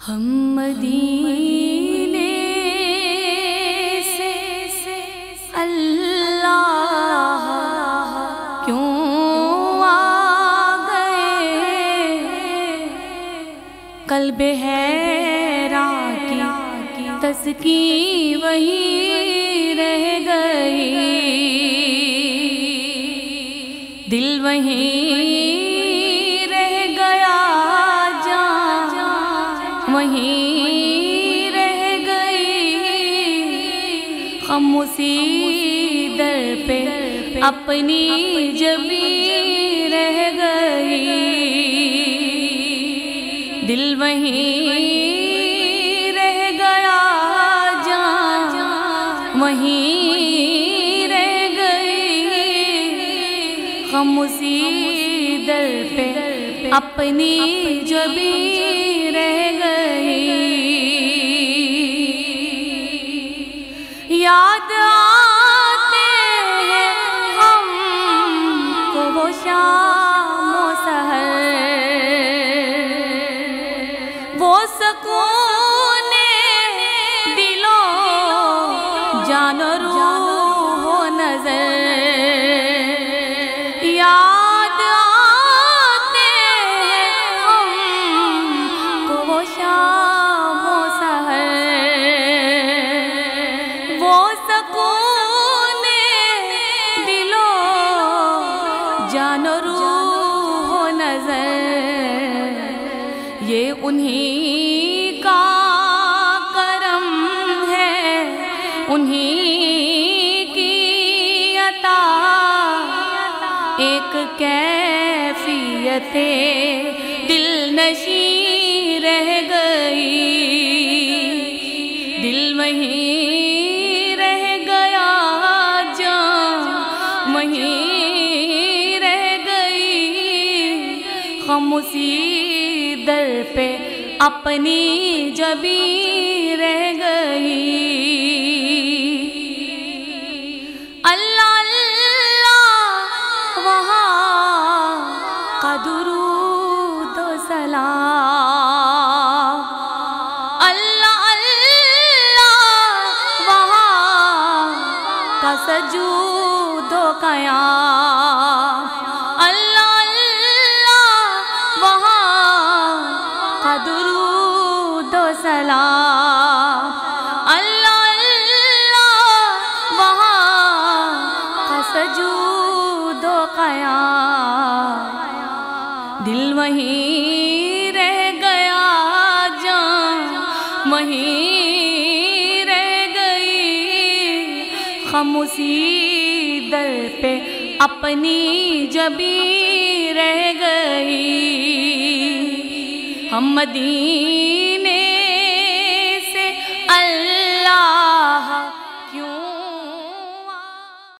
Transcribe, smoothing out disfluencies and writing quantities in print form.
ہم مدینے سے اللہ کیوں آ گئے، قلب حیران کی تسکین وہیں رہ گئی، دل وہیں رہ گیا، جان وہیں رہ گئی، ہم اسی در پہ اپنی جبیں رہ گئی، دل وہیں رہ گیا، جان وہیں رہ گئی، ہم اسی در پہ اپنی جبیں رہ گئی۔ یاد آتے ہیں ہم کو وہ شام و سحر، وہ سکون دلوں جان و روح و نظر، یاد آتے ہیں ہم کو وہ شام و سحر، وہ سکون دلوں جان و روح و نظر، یہ انہی کا کرم ہے، انہی کی عطا، ایک کیفیت دل نشیں رہ گئی، دل وہیں رہ گیا، جان وہیں رہ گئی، ہم اسی در پہ اپنی جبیں رہ گئی۔ اللہ اللہ وہاں کا درود و سلام، اللہ اللہ وہاں کا سجود و قیام، اللہ اللہ وہاں کا درود و سلام، اللہ اللہ وہاں کا سجود و قیام، دل وہیں رہ گیا، جان وہیں رہ گئی، ہم اسی در پہ اپنی جبیں رہ گئی، ہم مدینے